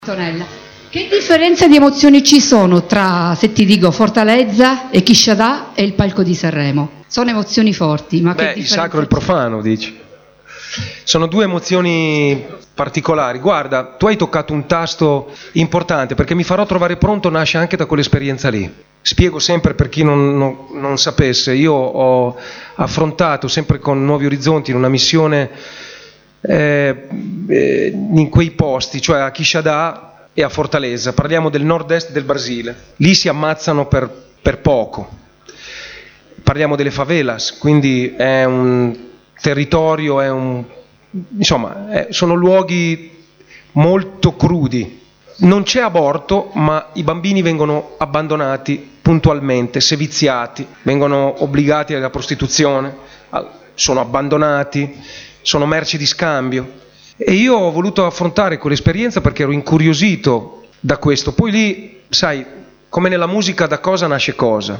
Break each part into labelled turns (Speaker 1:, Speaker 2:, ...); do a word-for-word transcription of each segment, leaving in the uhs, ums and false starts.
Speaker 1: Antonella, che differenza di emozioni ci sono tra, se ti dico, Fortaleza e Quixadà e il palco di Sanremo? Sono emozioni forti, ma
Speaker 2: Beh,
Speaker 1: che
Speaker 2: il sacro e il profano, dici. Sono due emozioni particolari. Guarda, tu hai toccato un tasto importante, perché Mi farò trovare pronto nasce anche da quell'esperienza lì. Spiego sempre per chi non, non, non sapesse, io ho affrontato sempre con Nuovi Orizzonti in una missione eh, eh, in quei posti, cioè a Quixadà e a Fortaleza. Parliamo del nord-est del Brasile. Lì si ammazzano per, per poco. Parliamo delle favelas, quindi è un territorio, è un, insomma, è, sono luoghi molto crudi. Non c'è aborto, ma i bambini vengono abbandonati puntualmente, seviziati, vengono obbligati alla prostituzione, sono abbandonati, sono merci di scambio. E io ho voluto affrontare quell'esperienza perché ero incuriosito da questo. Poi lì, sai, come nella musica, da cosa nasce cosa.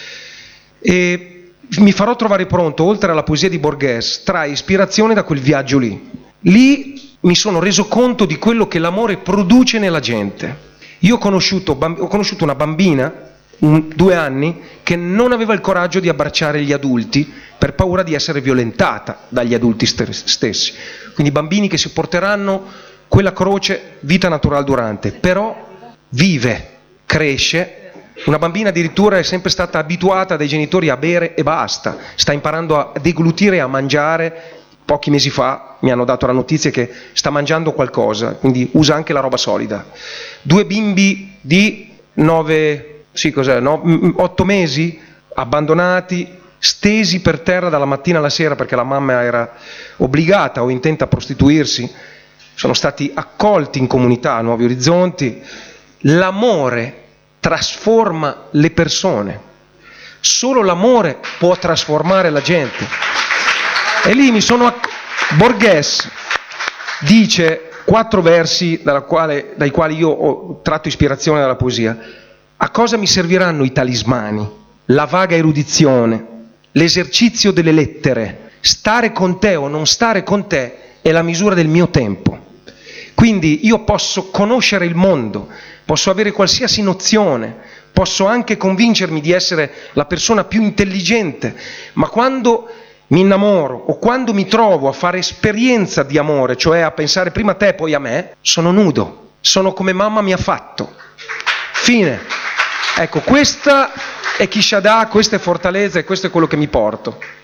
Speaker 2: E Mi farò trovare pronto, oltre alla poesia di Borges, trae ispirazione da quel viaggio lì. Lì mi sono reso conto di quello che l'amore produce nella gente. Io ho conosciuto, ho conosciuto una bambina, un, due anni, che non aveva il coraggio di abbracciare gli adulti per paura di essere violentata dagli adulti stessi. Quindi bambini che si porteranno quella croce vita natural durante, però vive, cresce. Una bambina addirittura è sempre stata abituata dai genitori a bere e basta, sta imparando a deglutire e a mangiare. Pochi mesi fa mi hanno dato la notizia che sta mangiando qualcosa, quindi usa anche la roba solida. Due bimbi di nove, sì cos'è, no, otto mesi, abbandonati, stesi per terra dalla mattina alla sera perché la mamma era obbligata o intenta a prostituirsi, sono stati accolti in comunità a Nuovi Orizzonti. L'amore trasforma le persone, solo l'amore può trasformare la gente. E lì mi sono acc- Borges dice quattro versi dalla quale, dai quali io ho tratto ispirazione dalla poesia. A cosa mi serviranno i talismani, la vaga erudizione, l'esercizio delle lettere? Stare con te o non stare con te è la misura del mio tempo. Quindi io posso conoscere il mondo, posso avere qualsiasi nozione, posso anche convincermi di essere la persona più intelligente, ma quando mi innamoro o quando mi trovo a fare esperienza di amore, cioè a pensare prima a te poi a me, sono nudo, sono come mamma mi ha fatto. Fine. Ecco, questa è Quixadà, questa è Fortaleza e questo è quello che mi porto.